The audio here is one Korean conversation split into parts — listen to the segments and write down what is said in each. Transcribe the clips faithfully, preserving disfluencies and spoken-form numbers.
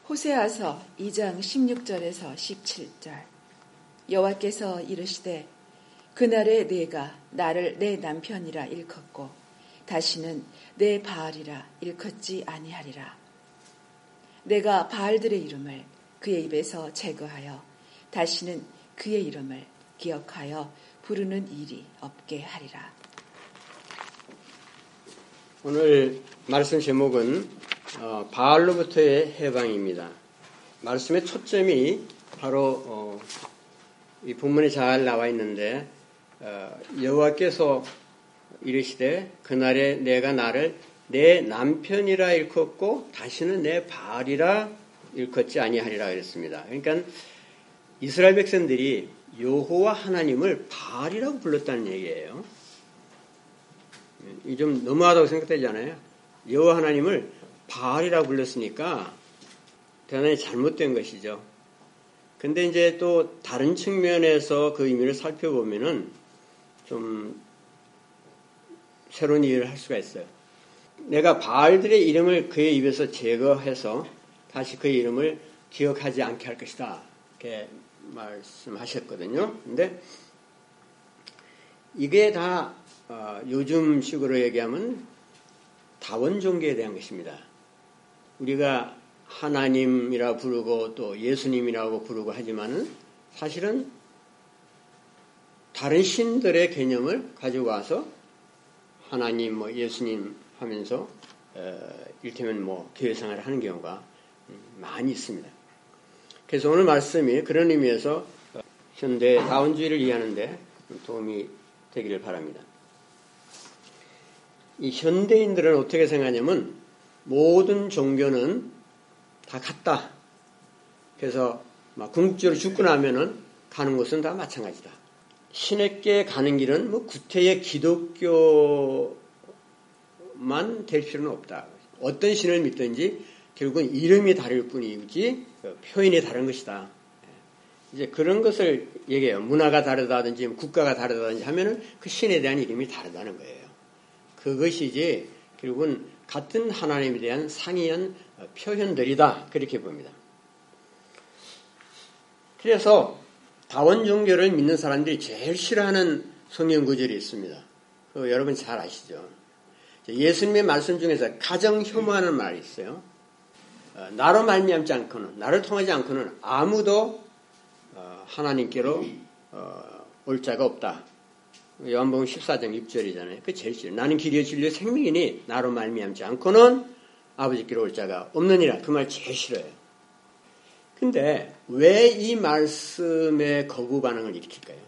호세아서 이 장 십육 절에서 십칠 절. 여호와께서 이르시되 그날에 내가 나를 내 남편이라 일컫고 다시는 내 바알이라 일컫지 아니하리라. 내가 바알들의 이름을 그의 입에서 제거하여 다시는 그의 이름을 기억하여 부르는 일이 없게 하리라. 오늘 말씀 제목은 어, 바알로부터의 해방입니다. 말씀의 초점이 바로 어, 이 본문에 잘 나와 있는데 어, 여호와께서 이르시되 그날에 내가 나를 내 남편이라 일컫고 다시는 내 바알이라 일컫지 아니하리라 그랬습니다. 그러니까 이스라엘 백성들이 여호와 하나님을 바알이라고 불렀다는 얘기예요. 이 좀 너무하다고 생각되지 않아요? 여호와 하나님을 바알이라고 불렀으니까 대단히 잘못된 것이죠. 근데 이제 또 다른 측면에서 그 의미를 살펴보면은 좀 새로운 이해를 할 수가 있어요. 내가 바알들의 이름을 그의 입에서 제거해서 다시 그의 이름을 기억하지 않게 할 것이다. 이렇게 말씀하셨거든요. 근데 이게 다 어, 요즘 식으로 얘기하면 다원 종교에 대한 것입니다. 우리가 하나님이라 부르고 또 예수님이라고 부르고 하지만은 사실은 다른 신들의 개념을 가지고 와서 하나님, 뭐 예수님 하면서 어, 이를테면 뭐 교회생활을 하는 경우가 많이 있습니다. 그래서 오늘 말씀이 그런 의미에서 현대 다원주의를 이해하는데 도움이 되기를 바랍니다. 이 현대인들은 어떻게 생각하냐면 모든 종교는 다 같다. 그래서 막 궁극적으로 죽고 나면은 가는 곳은 다 마찬가지다. 신에게 가는 길은 뭐 구태의 기독교만 될 필요는 없다. 어떤 신을 믿든지 결국은 이름이 다를 뿐이지 표현이 다른 것이다. 이제 그런 것을 얘기해요. 문화가 다르다든지 국가가 다르다든지 하면은 그 신에 대한 이름이 다르다는 거예요. 그것이지 결국은 같은 하나님에 대한 상이한 표현들이다. 그렇게 봅니다. 그래서 다원 종교를 믿는 사람들이 제일 싫어하는 성경 구절이 있습니다. 그거 여러분 잘 아시죠? 예수님의 말씀 중에서 가장 혐오하는 말이 있어요. 나로 말미암지 않고는, 나를 통하지 않고는 아무도 하나님께로 올 자가 없다. 요한복음 십사 장 육 절이잖아요. 그 제일 싫어요. 나는 길이요 진리요 생명이니 나로 말미암지 않고는 아버지께로 올 자가 없느니라. 그 말 제일 싫어요. 근데 왜 이 말씀에 거부 반응을 일으킬까요?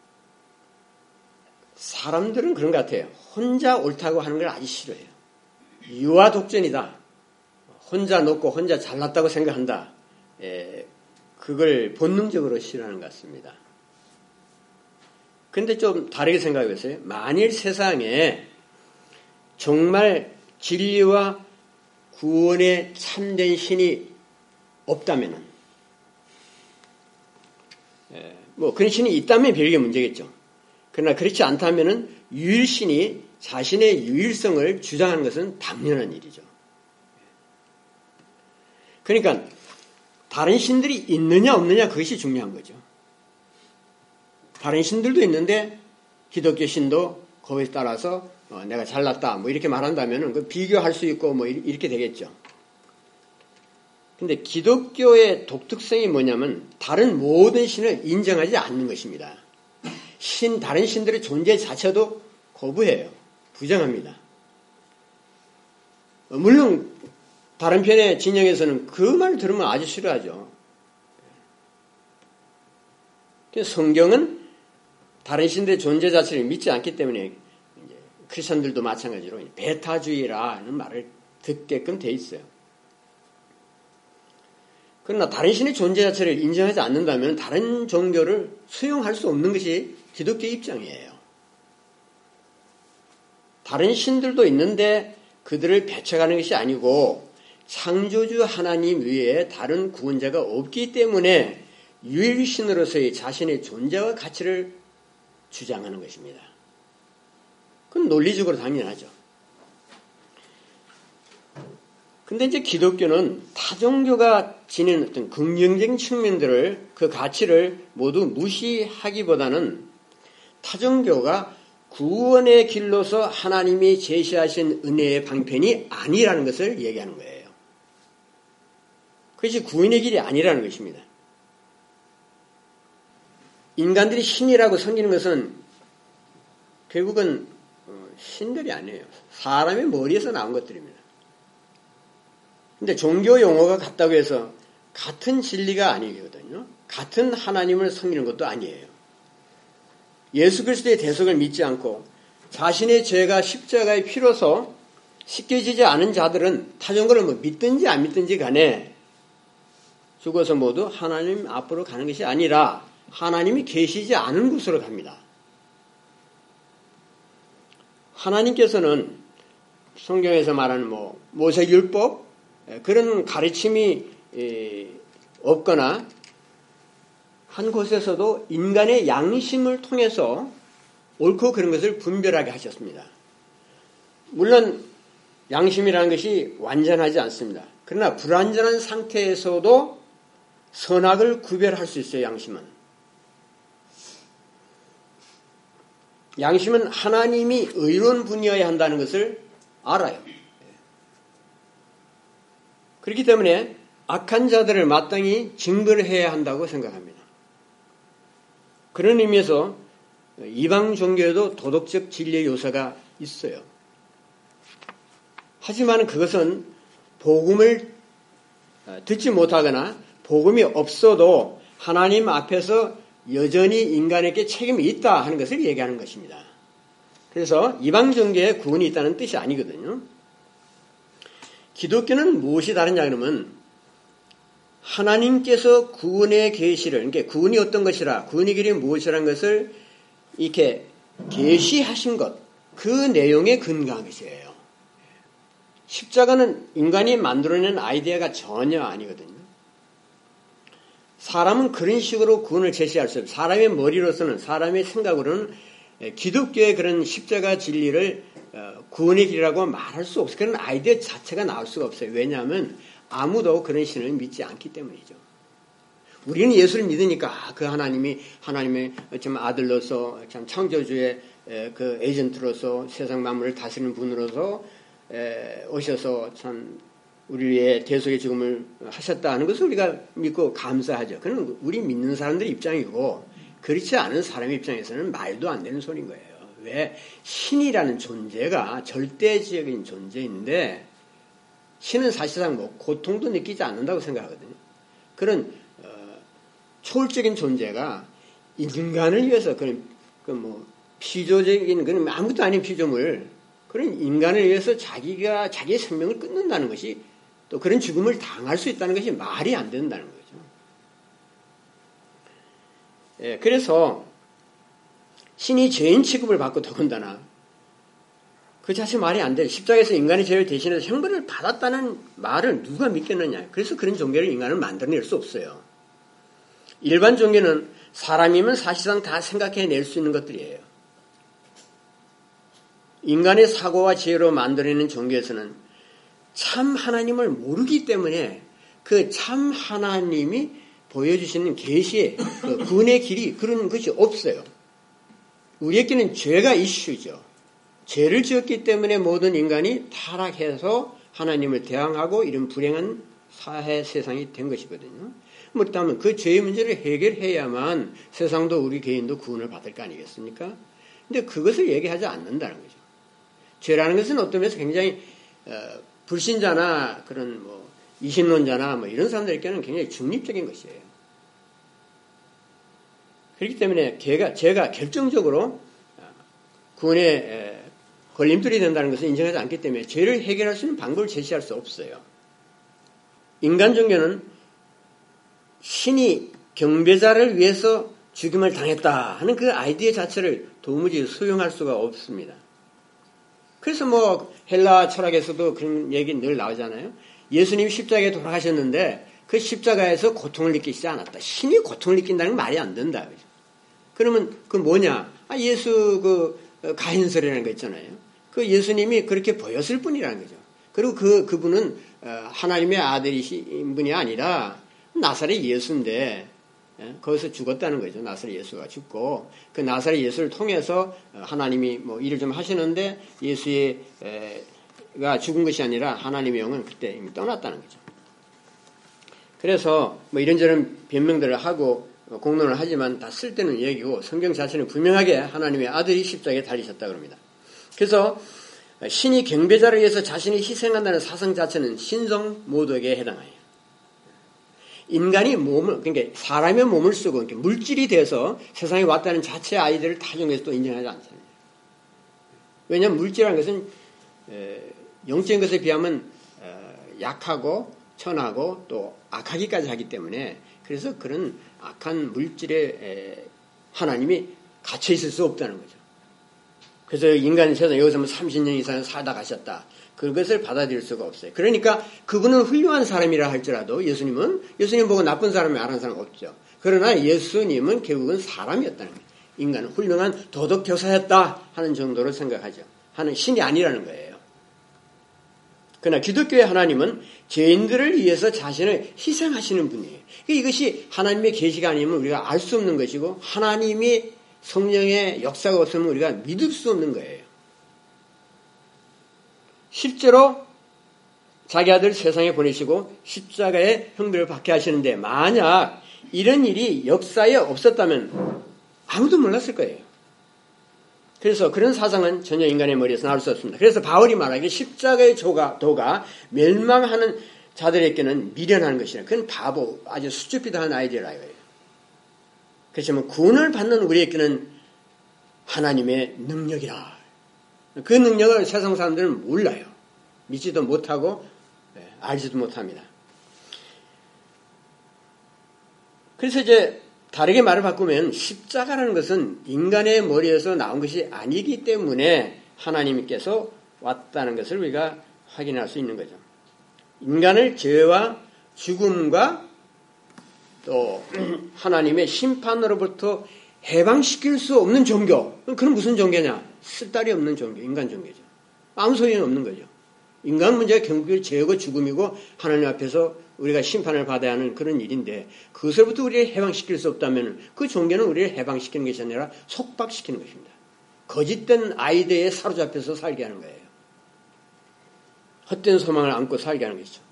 사람들은 그런 것 같아요. 혼자 옳다고 하는 걸 아주 싫어해요. 유아 독전이다. 혼자 높고 혼자 잘났다고 생각한다. 에, 그걸 본능적으로 싫어하는 것 같습니다. 근데 좀 다르게 생각해 보세요. 만일 세상에 정말 진리와 구원의 참된 신이 없다면은, 에, 뭐 그런 신이 있다면 별개 문제겠죠. 그러나 그렇지 않다면은 유일신이 자신의 유일성을 주장하는 것은 당연한 일이죠. 그러니까 다른 신들이 있느냐 없느냐 그것이 중요한 거죠. 다른 신들도 있는데 기독교 신도 거기에 따라서 어, 내가 잘났다 뭐 이렇게 말한다면은 그 비교할 수 있고 뭐 이렇게 되겠죠. 근데 기독교의 독특성이 뭐냐면 다른 모든 신을 인정하지 않는 것입니다. 신 다른 신들의 존재 자체도 거부해요. 부정합니다. 어, 물론 다른 편의 진영에서는 그 말을 들으면 아주 싫어하죠. 성경은 다른 신들의 존재 자체를 믿지 않기 때문에 이제 크리스천들도 마찬가지로 배타주의라는 말을 듣게끔 돼 있어요. 그러나 다른 신의 존재 자체를 인정하지 않는다면 다른 종교를 수용할 수 없는 것이 기독교 입장이에요. 다른 신들도 있는데 그들을 배척하는 것이 아니고 창조주 하나님 외에 다른 구원자가 없기 때문에 유일신으로서의 자신의 존재와 가치를 주장하는 것입니다. 그건 논리적으로 당연하죠. 근데 이제 기독교는 타종교가 지닌 어떤 긍정적인 측면들을, 그 가치를 모두 무시하기보다는 타종교가 구원의 길로서 하나님이 제시하신 은혜의 방편이 아니라는 것을 얘기하는 거예요. 그것이 구원의 길이 아니라는 것입니다. 인간들이 신이라고 섬기는 것은 결국은 신들이 아니에요. 사람의 머리에서 나온 것들입니다. 근데 종교 용어가 같다고 해서 같은 진리가 아니거든요. 같은 하나님을 섬기는 것도 아니에요. 예수 그리스도의 대속을 믿지 않고 자신의 죄가 십자가의 피로서 씻겨지지 않은 자들은 타종교를 뭐 믿든지 안 믿든지 간에 죽어서 모두 하나님 앞으로 가는 것이 아니라 하나님이 계시지 않은 곳으로 갑니다. 하나님께서는 성경에서 말하는 뭐 모세율법 그런 가르침이 없거나 한 곳에서도 인간의 양심을 통해서 옳고 그런 것을 분별하게 하셨습니다. 물론 양심이라는 것이 완전하지 않습니다. 그러나 불완전한 상태에서도 선악을 구별할 수 있어요. 양심은. 양심은 하나님이 의로운 분이어야 한다는 것을 알아요. 그렇기 때문에 악한 자들을 마땅히 징벌을 해야 한다고 생각합니다. 그런 의미에서 이방 종교에도 도덕적 진리의 요소가 있어요. 하지만 그것은 복음을 듣지 못하거나 복음이 없어도 하나님 앞에서 여전히 인간에게 책임이 있다 하는 것을 얘기하는 것입니다. 그래서 이방 종교에 구원이 있다는 뜻이 아니거든요. 기독교는 무엇이 다르냐 그러면 하나님께서 구원의 계시를, 그러니까 구원이 어떤 것이라, 구원의 길이 무엇이라는 것을 이렇게 계시하신 것, 그 내용에 근거한 것이에요. 십자가는 인간이 만들어낸 아이디어가 전혀 아니거든요. 사람은 그런 식으로 구원을 제시할 수 없어요. 사람의 머리로서는, 사람의 생각으로는 기독교의 그런 십자가 진리를 구원의 길이라고 말할 수 없어요. 그런 아이디어 자체가 나올 수가 없어요. 왜냐하면 아무도 그런 신을 믿지 않기 때문이죠. 우리는 예수를 믿으니까 그 하나님이 하나님의 참 아들로서 참 창조주의 그 에이전트로서 세상 만물을 다스리는 분으로서 오셔서 참 우리의 대속의 죽음을 하셨다 하는 것을 우리가 믿고 감사하죠. 그건 우리 믿는 사람들의 입장이고 그렇지 않은 사람의 입장에서는 말도 안 되는 소리인 거예요. 왜? 신이라는 존재가 절대적인 존재인데 신은 사실상 뭐 고통도 느끼지 않는다고 생각하거든요. 그런 어, 초월적인 존재가 인간을 위해서 그런 그 뭐 피조적인 그런 아무것도 아닌 피조물 그런 인간을 위해서 자기가 자기의 생명을 끊는다는 것이 또 그런 죽음을 당할 수 있다는 것이 말이 안 된다는 거죠. 예, 그래서 신이 죄인 취급을 받고 더군다나 그 자체 말이 안 돼. 십자가에서 인간의 죄를 대신해서 형벌을 받았다는 말을 누가 믿겠느냐. 그래서 그런 종교를 인간은 만들어낼 수 없어요. 일반 종교는 사람이면 사실상 다 생각해낼 수 있는 것들이에요. 인간의 사고와 지혜로 만들어내는 종교에서는 참 하나님을 모르기 때문에 그 참 하나님이 보여주시는 계시의 그 구원의 길이 그런 것이 없어요. 우리에게는 죄가 이슈죠. 죄를 지었기 때문에 모든 인간이 타락해서 하나님을 대항하고 이런 불행한 사회 세상이 된 것이거든요. 그렇다면 그 죄의 문제를 해결해야만 세상도 우리 개인도 구원을 받을 거 아니겠습니까? 근데 그것을 얘기하지 않는다는 거죠. 죄라는 것은 어떤 면에서 굉장히 어, 불신자나 그런 뭐 이신론자나 뭐 이런 사람들에게는 굉장히 중립적인 것이에요. 그렇기 때문에 죄가, 죄가 결정적으로 구원의 걸림돌이 된다는 것을 인정하지 않기 때문에 죄를 해결할 수 있는 방법을 제시할 수 없어요. 인간 종교는 신이 경배자를 위해서 죽임을 당했다 하는 그 아이디어 자체를 도무지 수용할 수가 없습니다. 그래서 뭐 헬라 철학에서도 그런 얘기 늘 나오잖아요. 예수님이 십자가에 돌아가셨는데 그 십자가에서 고통을 느끼지 않았다. 신이 고통을 느낀다는 건 말이 안 된다. 그러면 그 뭐냐? 아, 예수 그 가인설이라는 거 있잖아요. 그 예수님이 그렇게 보였을 뿐이라는 거죠. 그리고 그, 그분은 하나님의 아들이신 분이 아니라 나사렛 예수인데 거기서 죽었다는 거죠. 나사렛 예수가 죽고 그 나사렛 예수를 통해서 하나님이 뭐 일을 좀 하시는데 예수가 죽은 것이 아니라 하나님의 영은 그때 이미 떠났다는 거죠. 그래서 뭐 이런저런 변명들을 하고 공론을 하지만 다 쓸데는 얘기고 성경 자체는 분명하게 하나님의 아들이 십자가에 달리셨다 그럽니다. 그래서 신이 경배자를 위해서 자신이 희생한다는 사상 자체는 신성 모독에 해당해요. 인간이 몸을, 그러니까 사람의 몸을 쓰고 이렇게 물질이 돼서 세상에 왔다는 자체 아이들을 타종해서 또 인정하지 않잖아요. 왜냐하면 물질이라는 것은 영적인 것에 비하면 약하고 천하고 또 악하기까지 하기 때문에 그래서 그런 악한 물질에 하나님이 갇혀 있을 수 없다는 거죠. 그래서 인간의 세상 여기서 뭐 삼십 년 이상 살다 가셨다. 그것을 받아들일 수가 없어요. 그러니까 그분은 훌륭한 사람이라 할지라도 예수님은 예수님 보고 나쁜 사람이 안 한 사람 없죠. 그러나 예수님은 결국은 사람이었다는 거예요. 인간은 훌륭한 도덕교사였다 하는 정도로 생각하죠. 하는 신이 아니라는 거예요. 그러나 기독교의 하나님은 죄인들을 위해서 자신을 희생하시는 분이에요. 이것이 하나님의 계시가 아니면 우리가 알 수 없는 것이고 하나님이 성령의 역사가 없으면 우리가 믿을 수 없는 거예요. 실제로 자기 아들 세상에 보내시고 십자가의 형벌을 받게 하시는데 만약 이런 일이 역사에 없었다면 아무도 몰랐을 거예요. 그래서 그런 사상은 전혀 인간의 머리에서 나올 수 없습니다. 그래서 바울이 말하기를 십자가의 조가, 도가 멸망하는 자들에게는 미련한 것이라. 그건 바보, 아주 수줍비도한 아이디어라 이거예요. 그렇지만 구원을 받는 우리에게는 하나님의 능력이라. 그 능력을 세상 사람들은 몰라요. 믿지도 못하고 알지도 못합니다. 그래서 이제 다르게 말을 바꾸면 십자가라는 것은 인간의 머리에서 나온 것이 아니기 때문에 하나님께서 왔다는 것을 우리가 확인할 수 있는 거죠. 인간을 죄와 죽음과 또 하나님의 심판으로부터 해방시킬 수 없는 종교. 그건 무슨 종교냐? 쓸데리 없는 종교, 인간 종교죠. 아무 소리는 없는 거죠. 인간 문제가 결국 죄고 죽음이고 하나님 앞에서 우리가 심판을 받아야 하는 그런 일인데 그것으로부터 우리를 해방시킬 수 없다면 그 종교는 우리를 해방시키는 것이 아니라 속박시키는 것입니다. 거짓된 아이디어에 사로잡혀서 살게 하는 거예요. 헛된 소망을 안고 살게 하는 것이죠.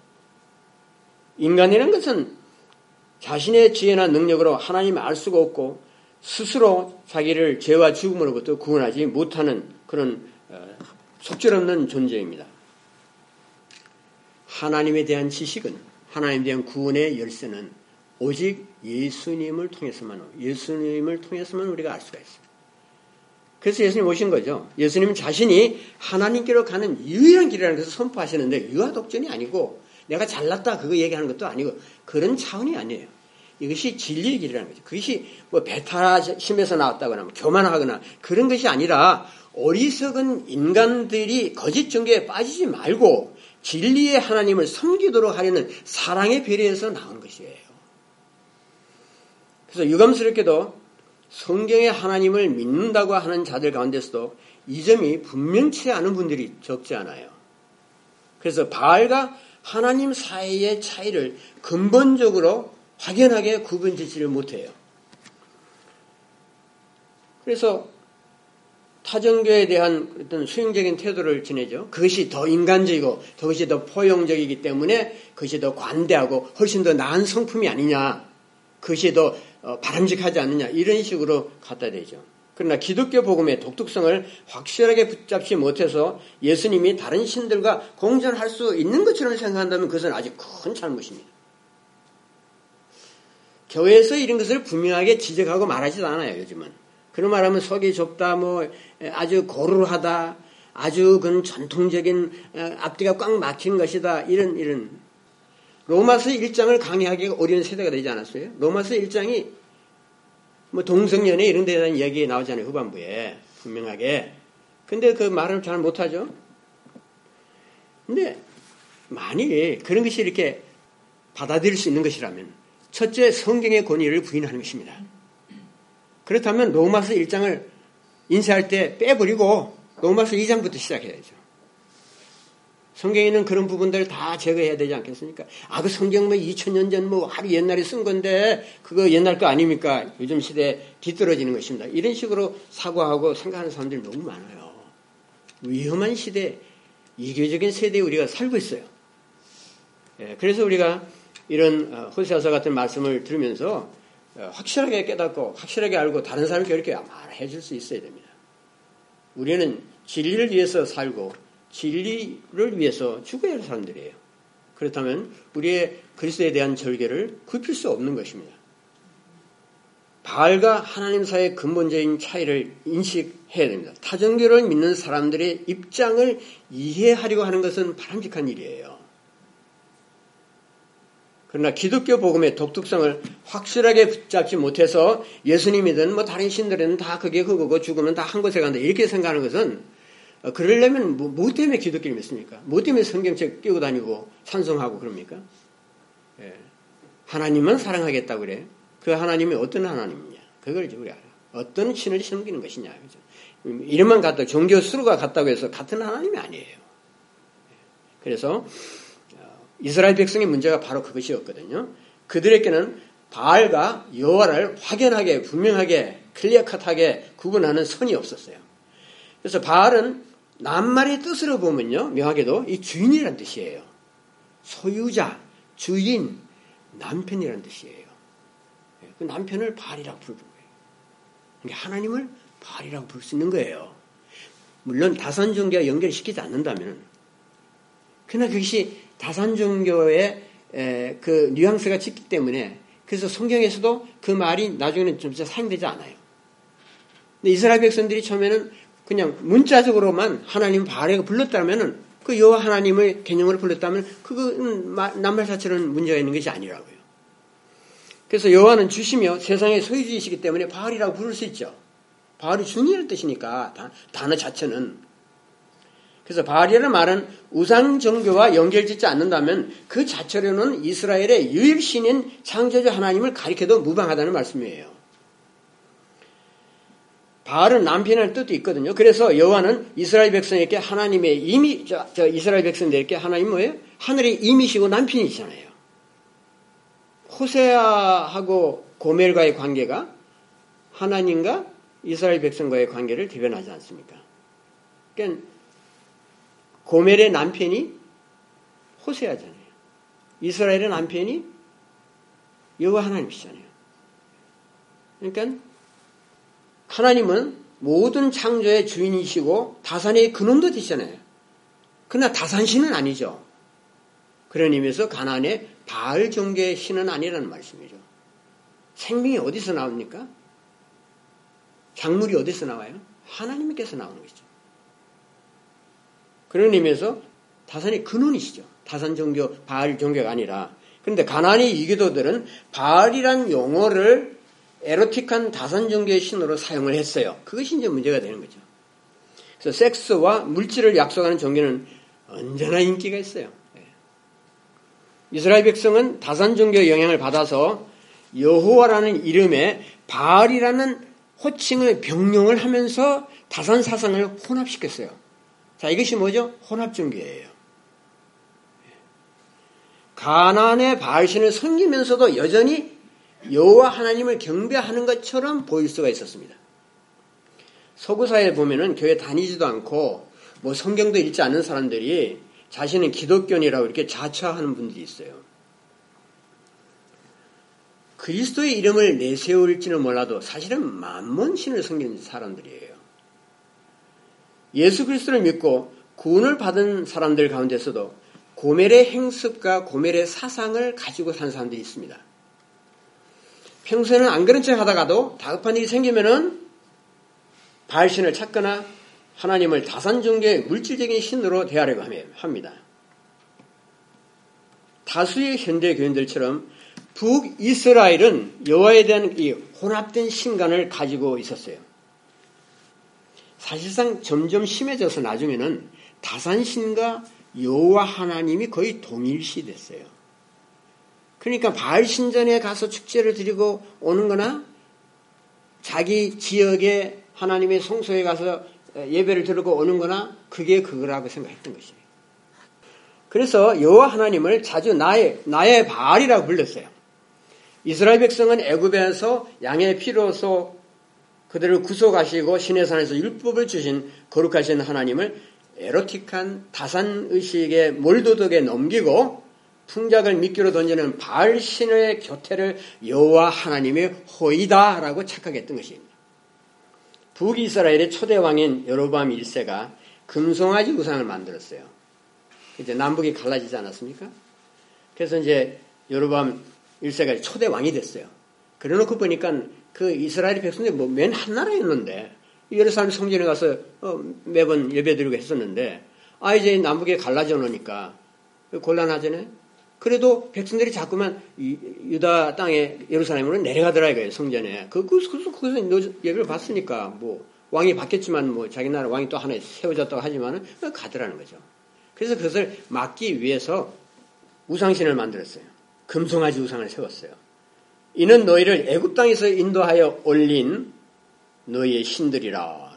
인간이라는 것은 자신의 지혜나 능력으로 하나님을 알 수가 없고 스스로 자기를 죄와 죽음으로부터 구원하지 못하는 그런 속절없는 존재입니다. 하나님에 대한 지식은 하나님에 대한 구원의 열쇠는 오직 예수님을 통해서만 예수님을 통해서만 우리가 알 수가 있어요. 그래서 예수님 오신 거죠. 예수님 자신이 하나님께로 가는 유일한 길이라는 것을 선포하시는데 유아독전이 아니고 내가 잘났다 그거 얘기하는 것도 아니고 그런 차원이 아니에요. 이것이 진리의 길이라는 거죠. 그것이 뭐 배타심에서 나왔다거나 뭐 교만하거나 그런 것이 아니라 어리석은 인간들이 거짓 종교에 빠지지 말고 진리의 하나님을 섬기도록 하려는 사랑의 배려에서 나온 것이에요. 그래서 유감스럽게도 성경의 하나님을 믿는다고 하는 자들 가운데서도 이 점이 분명치 않은 분들이 적지 않아요. 그래서 바알과 하나님 사이의 차이를 근본적으로 확연하게 구분짓지를 못해요. 그래서 타종교에 대한 어떤 수용적인 태도를 지내죠. 그것이 더 인간적이고 그것이 더 포용적이기 때문에 그것이 더 관대하고 훨씬 더 나은 성품이 아니냐. 그것이 더 바람직하지 않느냐. 이런 식으로 갖다 대죠. 그러나 기독교 복음의 독특성을 확실하게 붙잡지 못해서 예수님이 다른 신들과 공존할 수 있는 것처럼 생각한다면 그것은 아주 큰 잘못입니다. 교회에서 이런 것을 분명하게 지적하고 말하지도 않아요, 요즘은. 그런 말하면 속이 좁다, 뭐, 아주 고루하다, 아주 그런 전통적인 앞뒤가 꽉 막힌 것이다, 이런, 이런. 로마서 일 장을 강의하기 어려운 세대가 되지 않았어요? 로마서 일 장이 뭐 동성연애 이런 데에 대한 얘기 나오잖아요, 후반부에. 분명하게. 근데 그 말을 잘 못하죠? 근데 만일 그런 것이 이렇게 받아들일 수 있는 것이라면 첫째, 성경의 권위를 부인하는 것입니다. 그렇다면 로마서 일 장을 인쇄할 때 빼버리고 로마서 이 장부터 시작해야죠. 성경에는 그런 부분들을 다 제거해야 되지 않겠습니까? 아, 그 성경 뭐 이천 년 전 뭐 하루 옛날에 쓴 건데 그거 옛날 거 아닙니까? 요즘 시대에 뒤떨어지는 것입니다. 이런 식으로 사고하고 생각하는 사람들이 너무 많아요. 위험한 시대, 이교적인 세대에 우리가 살고 있어요. 예, 그래서 우리가 이런 호세아서 같은 말씀을 들으면서 확실하게 깨닫고 확실하게 알고 다른 사람에게 이렇게 말해 줄 수 있어야 됩니다. 우리는 진리를 위해서 살고 진리를 위해서 죽어야 할 사람들이에요. 그렇다면 우리의 그리스도에 대한 절개를 굽힐 수 없는 것입니다. 바알과 하나님 사이의 근본적인 차이를 인식해야 됩니다. 타종교를 믿는 사람들의 입장을 이해하려고 하는 것은 바람직한 일이에요. 그러나 기독교 복음의 독특성을 확실하게 붙잡지 못해서 예수님이든 뭐 다른 신들은 다 그게 그거고 죽으면 다 한 곳에 간다 이렇게 생각하는 것은 그러려면 뭐, 뭐 때문에 기독교를 믿습니까? 뭐 때문에 성경책 끼고 다니고 찬송하고 그럽니까? 예. 하나님은 사랑하겠다고 그래. 그 하나님이 어떤 하나님이냐? 그걸 이제 우리 알아. 어떤 신을 섬기는 것이냐. 그죠? 이름만 같다. 종교 수로가 같다고 해서 같은 하나님이 아니에요. 그래서 이스라엘 백성의 문제가 바로 그것이었거든요. 그들에게는 바알과 여호와를 확연하게 분명하게 클리어컷하게 구분하는 선이 없었어요. 그래서 바알은 낱말의 뜻으로 보면요. 명확하게도 이 주인이라는 뜻이에요. 소유자, 주인, 남편이라는 뜻이에요. 그 남편을 바알이라고 부르는 거예요. 그러니까 하나님을 바알이라고 부를 수 있는 거예요. 물론 다산 종교와 연결시키지 않는다면 그러나 그것이 다산 종교의 그 뉘앙스가 짙기 때문에 그래서 성경에서도 그 말이 나중에는 좀 사용되지 않아요. 근데 이스라엘 백성들이 처음에는 그냥 문자적으로만 하나님 바알이라고 불렀다면은 그 여호와 하나님의 개념으로 불렀다면 그건 낱말 자체는 문제가 있는 것이 아니라고요. 그래서 여호와는 주시며 세상의 소유주이시기 때문에 바알이라고 부를 수 있죠. 바알이 주인이라는 뜻이니까 단어 자체는. 그래서 바알이라는 말은 우상 종교와 연결짓지 않는다면 그 자체로는 이스라엘의 유일신인 창조주 하나님을 가리켜도 무방하다는 말씀이에요. 바알은 남편이라는 뜻도 있거든요. 그래서 여호와는 이스라엘 백성에게 하나님의 이미 저, 저 이스라엘 백성들에게 하나님 뭐예요? 하늘의 이미시고 남편이시잖아요. 호세아하고 고멜과의 관계가 하나님과 이스라엘 백성과의 관계를 대변하지 않습니까? 그러니까 고멜의 남편이 호세아잖아요. 이스라엘의 남편이 여호와 하나님이시잖아요. 그러니까 하나님은 모든 창조의 주인이시고 다산의 근원도 되시잖아요. 그러나 다산신은 아니죠. 그런 의미에서 가나안의 바알 종교의 신은 아니라는 말씀이죠. 생명이 어디서 나옵니까? 작물이 어디서 나와요? 하나님께서 나오는 것이죠. 그런 의미에서 다산의 근원이시죠. 다산 종교, 바알 종교가 아니라. 그런데 가나안의 이교도들은 바알이란 용어를 에로틱한 다산 종교의 신으로 사용을 했어요. 그것이 이제 문제가 되는 거죠. 그래서 섹스와 물질을 약속하는 종교는 언제나 인기가 있어요. 이스라엘 백성은 다산 종교의 영향을 받아서 여호와라는 이름에 바알이라는 호칭을 병용을 하면서 다산 사상을 혼합시켰어요. 자, 이것이 뭐죠? 혼합 종교예요. 가나안의 바알신을 섬기면서도 여전히 여호와 하나님을 경배하는 것처럼 보일 수가 있었습니다. 서구사회에 보면은 교회 다니지도 않고 뭐 성경도 읽지 않는 사람들이 자신은 기독교인이라고 이렇게 자처하는 분들이 있어요. 그리스도의 이름을 내세울지는 몰라도 사실은 만몬신을 섬기는 사람들이에요. 예수 그리스도를 믿고 구원을 받은 사람들 가운데서도 고멜의 행습과 고멜의 사상을 가지고 사는 사람들이 있습니다. 평소에는 안 그런 척 하다가도 다급한 일이 생기면은 바알신을 찾거나 하나님을 다산 종교의 물질적인 신으로 대하려고 합니다. 다수의 현대 교인들처럼 북이스라엘은 여호와에 대한 이 혼합된 신간을 가지고 있었어요. 사실상 점점 심해져서 나중에는 다산신과 여호와 하나님이 거의 동일시 됐어요. 그러니까 바알 신전에 가서 축제를 드리고 오는 거나 자기 지역의 하나님의 성소에 가서 예배를 드리고 오는 거나 그게 그거라고 생각했던 것이에요. 그래서 여호와 하나님을 자주 나의 나의 바알이라고 불렀어요. 이스라엘 백성은 애굽에서 양의 피로서 그들을 구속하시고 시내산에서 율법을 주신 거룩하신 하나님을 에로틱한 다산의식의 몰도덕에 넘기고 풍작을 미끼로 던지는 바알 신의 교태를 여호와 하나님의 호이다라고 착각했던 것입니다. 북이스라엘의 초대 왕인 여로보암 일 세가 금송아지 우상을 만들었어요. 이제 남북이 갈라지지 않았습니까? 그래서 이제 여로보암 일 세가 초대 왕이 됐어요. 그래놓고 보니까 그 이스라엘 백성들이 뭐 맨 한 나라였는데 예루살렘 성전에 가서 어 매번 예배드리고 했었는데 아 이제 남북에 갈라져 놓으니까 곤란하잖아요. 그래도 백성들이 자꾸만 유다 땅에 예루살렘으로 내려가더라 이거예요. 성전에. 그, 그, 그, 거기서 예배를 봤으니까 뭐 왕이 바뀌었지만 뭐 자기 나라 왕이 또 하나 세워졌다고 하지만은 가더라는 거죠. 그래서 그것을 막기 위해서 우상신을 만들었어요. 금송아지 우상을 세웠어요. 이는 너희를 애굽 땅에서 인도하여 올린 너희의 신들이라.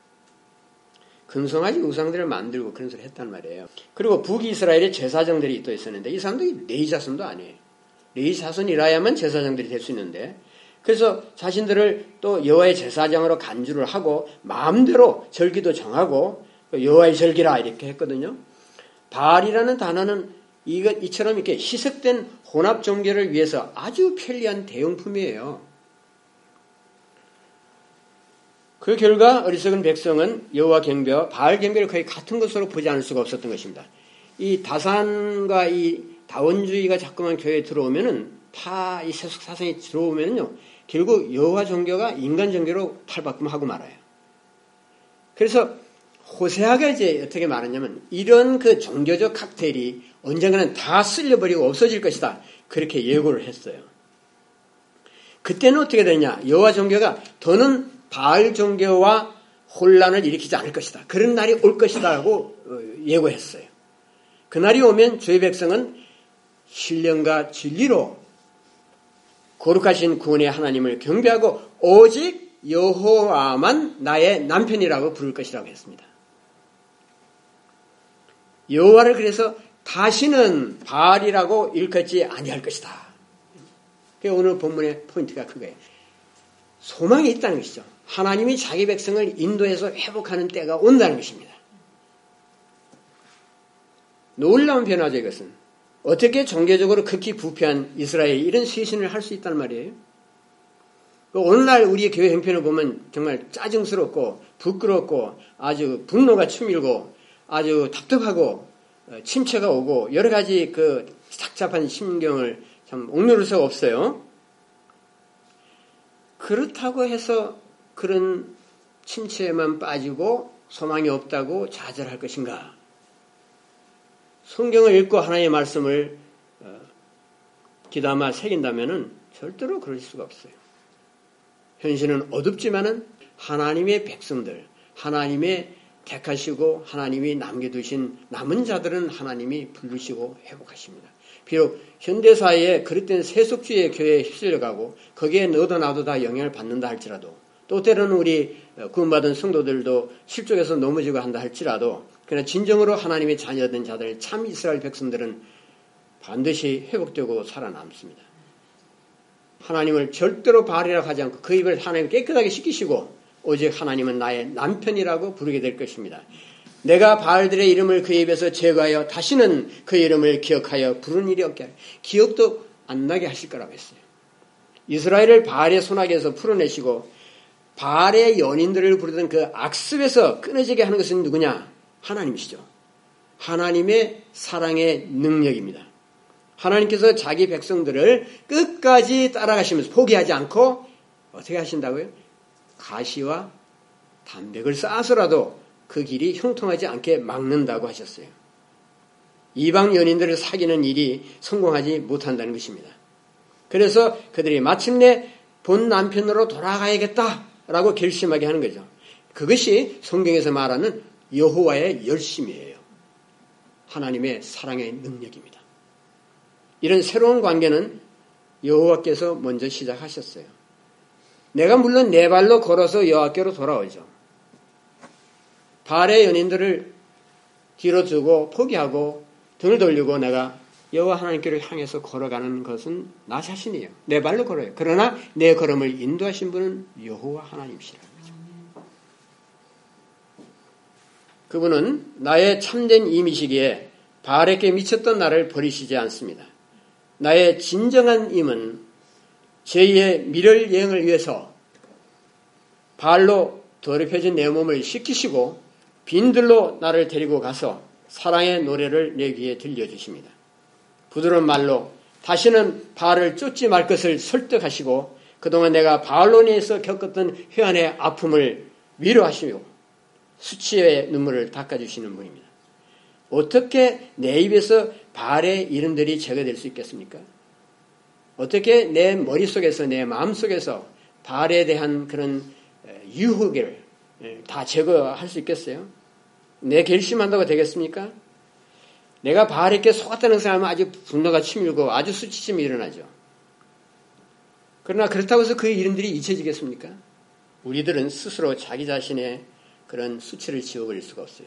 금송아지 우상들을 만들고 그런 소리를 했단 말이에요. 그리고 북이스라엘에 제사장들이 또 있었는데 이 사람들이 레위 자손도 아니에요. 레위 자손이라야만 제사장들이 될 수 있는데 그래서 자신들을 또 여호와의 제사장으로 간주를 하고 마음대로 절기도 정하고 여호와의 절기라 이렇게 했거든요. 바알이라는 단어는 이것 이처럼 이렇게 희석된 혼합 종교를 위해서 아주 편리한 대용품이에요. 그 결과 어리석은 백성은 여호와 경배와 바알 경배를 거의 같은 것으로 보지 않을 수가 없었던 것입니다. 이 다산과 이 다원주의가 자꾸만 교회에 들어오면은 다 이 세속 사상이 들어오면은요 결국 여호와 종교가 인간 종교로 탈바꿈하고 말아요. 그래서 호세아가 이제 어떻게 말하냐면 이런 그 종교적 칵테일이 언젠가는 다 쓸려버리고 없어질 것이다. 그렇게 예고를 했어요. 그때는 어떻게 되냐? 여호와 종교가 더는 바알 종교와 혼란을 일으키지 않을 것이다. 그런 날이 올 것이다라고 예고했어요. 그날이 오면 주의 백성은 신령과 진리로 거룩하신 구원의 하나님을 경배하고 오직 여호와만 나의 남편이라고 부를 것이라고 했습니다. 여호와를 그래서 다시는 바알이라고 일컫지 아니할 것이다. 오늘 본문의 포인트가 그거예요. 소망이 있다는 것이죠. 하나님이 자기 백성을 인도해서 회복하는 때가 온다는 것입니다. 놀라운 변화죠, 이것은. 어떻게 종교적으로 극히 부패한 이스라엘이 이런 쇄신을 할 수 있단 말이에요? 오늘날 우리의 교회 형편을 보면 정말 짜증스럽고 부끄럽고 아주 분노가 치밀고 아주 답답하고 침체가 오고 여러 가지 그 착잡한 심경을 참 억누를 수가 없어요. 그렇다고 해서 그런 침체에만 빠지고 소망이 없다고 좌절할 것인가? 성경을 읽고 하나님의 말씀을 귀담아 새긴다면은 절대로 그럴 수가 없어요. 현실은 어둡지만은 하나님의 백성들, 하나님의 택하시고 하나님이 남겨두신 남은 자들은 하나님이 부르시고 회복하십니다. 비록 현대사회에 그릇된 세속주의의 교회에 휩쓸려가고 거기에 너도 나도 다 영향을 받는다 할지라도 또 때로는 우리 구원받은 성도들도 실족해서 넘어지고 한다 할지라도 그러나 진정으로 하나님의 자녀된 자들 참 이스라엘 백성들은 반드시 회복되고 살아남습니다. 하나님을 절대로 바알이라고 하지 않고 그 입을 하나님 깨끗하게 씻기시고 오직 하나님은 나의 남편이라고 부르게 될 것입니다. 내가 바알들의 이름을 그 입에서 제거하여 다시는 그 이름을 기억하여 부르는 일이 없게 하여 기억도 안 나게 하실 거라고 했어요. 이스라엘을 바알의 손아귀에서 풀어내시고 바알의 연인들을 부르던 그 악습에서 끊어지게 하는 것은 누구냐? 하나님이시죠. 하나님의 사랑의 능력입니다. 하나님께서 자기 백성들을 끝까지 따라가시면서 포기하지 않고 어떻게 하신다고요? 가시와 담백을 쌓아서라도 그 길이 형통하지 않게 막는다고 하셨어요. 이방 연인들을 사귀는 일이 성공하지 못한다는 것입니다. 그래서 그들이 마침내 본 남편으로 돌아가야겠다라고 결심하게 하는 거죠. 그것이 성경에서 말하는 여호와의 열심이에요. 하나님의 사랑의 능력입니다. 이런 새로운 관계는 여호와께서 먼저 시작하셨어요. 내가 물론 네 발로 걸어서 여호와께로 돌아오죠. 바알의 연인들을 뒤로 두고 포기하고 등을 돌리고 내가 여호와 하나님께로 향해서 걸어가는 것은 나 자신이에요. 내 발로 걸어요. 그러나 내 걸음을 인도하신 분은 여호와 하나님이시라. 그분은 나의 참된 임이시기에 바알에게 미쳤던 나를 버리시지 않습니다. 나의 진정한 임은 제이의 미를 여행을 위해서 바알로 더럽혀진 내 몸을 씻기시고 빈들로 나를 데리고 가서 사랑의 노래를 내 귀에 들려주십니다. 부드러운 말로 다시는 바알을 쫓지 말 것을 설득하시고 그동안 내가 바알론에서 겪었던 회한의 아픔을 위로하시고 수치의 눈물을 닦아주시는 분입니다. 어떻게 내 입에서 바알의 이름들이 제거될 수 있겠습니까? 어떻게 내 머릿속에서 내 마음속에서 바알에 대한 그런 유혹을 다 제거할 수 있겠어요? 내 결심한다고 되겠습니까? 내가 바알에게 속았다는 사람은 아주 분노가 치밀고 아주 수치심이 일어나죠. 그러나 그렇다고 해서 그의 이름들이 잊혀지겠습니까? 우리들은 스스로 자기 자신의 그런 수치를 지워버릴 수가 없어요.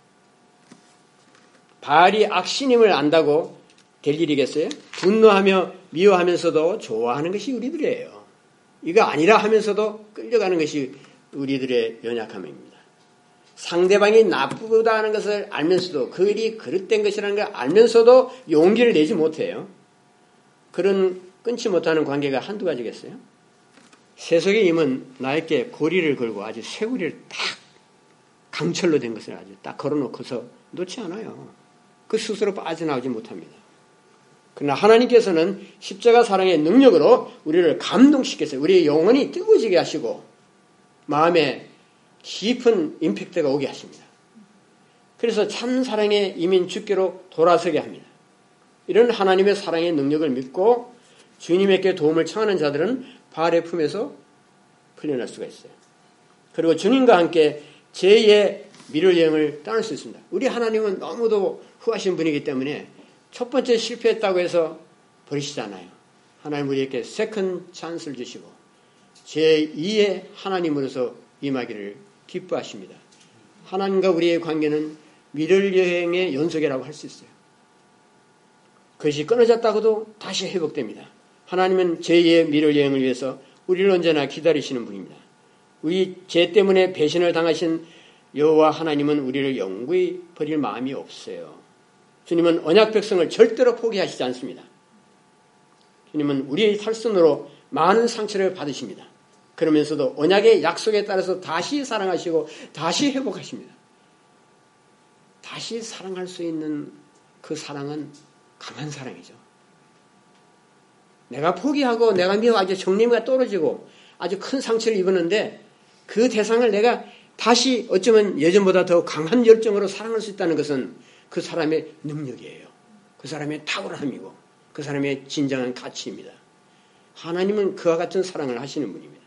바알이 악신임을 안다고 될 일이겠어요? 분노하며 미워하면서도 좋아하는 것이 우리들이에요. 이거 아니라 하면서도 끌려가는 것이 우리들의 연약함입니다. 상대방이 나쁘다 하는 것을 알면서도 그 일이 그릇된 것이라는 걸 알면서도 용기를 내지 못해요. 그런 끊지 못하는 관계가 한두 가지겠어요? 세속의 힘은 나에게 고리를 걸고 아주 쇠고리를 딱 강철로 된 것을 아주 딱 걸어놓고서 놓지 않아요. 그 스스로 빠져나오지 못합니다. 그러나 하나님께서는 십자가 사랑의 능력으로 우리를 감동시켰어요. 우리의 영혼이 뜨거워지게 하시고 마음에 깊은 임팩트가 오게 하십니다. 그래서 참 사랑의 이민 주께로 돌아서게 합니다. 이런 하나님의 사랑의 능력을 믿고 주님에게 도움을 청하는 자들은 바알의 품에서 풀려날 수가 있어요. 그리고 주님과 함께 제이의 미를 여행을 떠날 수 있습니다. 우리 하나님은 너무도 후하신 분이기 때문에 첫 번째 실패했다고 해서 버리시지 않아요. 하나님 우리에게 세컨 찬스를 주시고 제이의 하나님으로서 임하기를 기뻐하십니다. 하나님과 우리의 관계는 미를 여행의 연속이라고 할 수 있어요. 그것이 끊어졌다고도 다시 회복됩니다. 하나님은 제이의 미를 여행을 위해서 우리를 언제나 기다리시는 분입니다. 우리 죄 때문에 배신을 당하신 여호와 하나님은 우리를 영구히 버릴 마음이 없어요. 주님은 언약 백성을 절대로 포기하시지 않습니다. 주님은 우리의 탈선으로 많은 상처를 받으십니다. 그러면서도 언약의 약속에 따라서 다시 사랑하시고 다시 회복하십니다. 다시 사랑할 수 있는 그 사랑은 강한 사랑이죠. 내가 포기하고 내가 미워 아주 정념이가 떨어지고 아주 큰 상처를 입었는데 그 대상을 내가 다시 어쩌면 예전보다 더 강한 열정으로 사랑할 수 있다는 것은 그 사람의 능력이에요. 그 사람의 탁월함이고 그 사람의 진정한 가치입니다. 하나님은 그와 같은 사랑을 하시는 분입니다.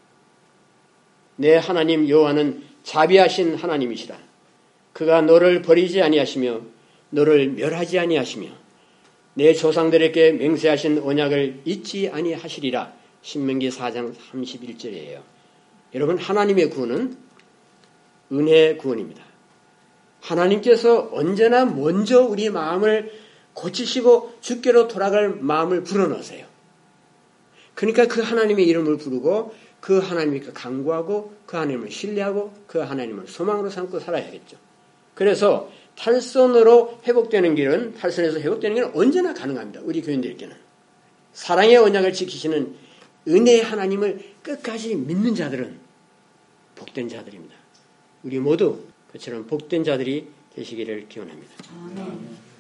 내 하나님 여호와는 자비하신 하나님이시라. 그가 너를 버리지 아니하시며 너를 멸하지 아니하시며 내 조상들에게 맹세하신 언약을 잊지 아니하시리라. 신명기 사 장 삼십일 절이에요. 여러분, 하나님의 구원은 은혜의 구원입니다. 하나님께서 언제나 먼저 우리 마음을 고치시고 주께로 돌아갈 마음을 불어넣으세요. 그러니까 그 하나님의 이름을 부르고 그 하나님께 간구하고 그 하나님을 신뢰하고 그 하나님을 소망으로 삼고 살아야겠죠. 그래서 탈선으로 회복되는 길은, 탈선에서 회복되는 길은 언제나 가능합니다. 우리 교인들께는. 사랑의 언약을 지키시는 은혜의 하나님을 끝까지 믿는 자들은 복된 자들입니다. 우리 모두 그처럼 복된 자들이 되시기를 기원합니다. 아멘.